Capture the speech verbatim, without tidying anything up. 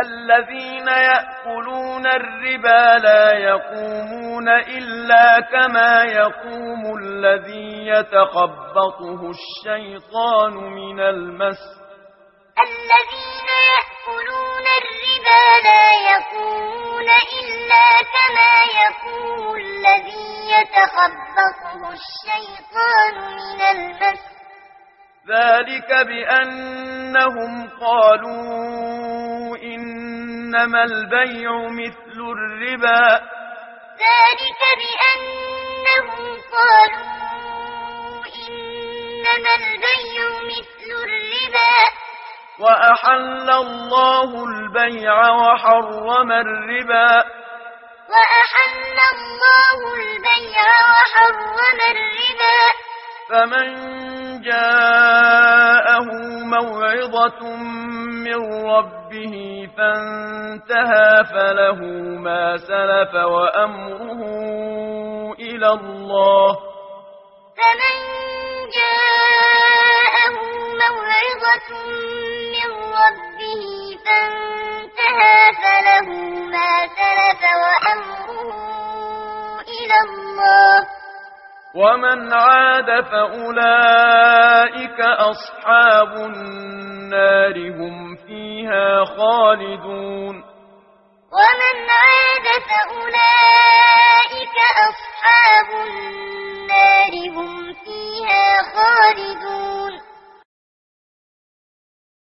الذين يأكلون الربا لا يقومون إلا كما يقوم الذي يتخبطه الشيطان من المس الذين يأكلون الربا لا يقومون إلا كما يقوم الذي يتخبطه الشيطان من المس ذلك بأنهم قالوا إنما البيع مثل الربا ذلك بأنهم قالوا إنما البيع مثل الربا وأحل الله البيع وحرم الربا وأحل الله البيع وحرم الربا فمن جاءه موعظة من ربه فانتهى فله ما سلف وأمره إلى الله فمن جاءه موعظة من ربه فانتهى فله ما سلف وأمره إلى الله ومن عاد فأولئك أصحاب النار هم فيها خالدون ومن عاد فأولئك أصحاب النار هم فيها خالدون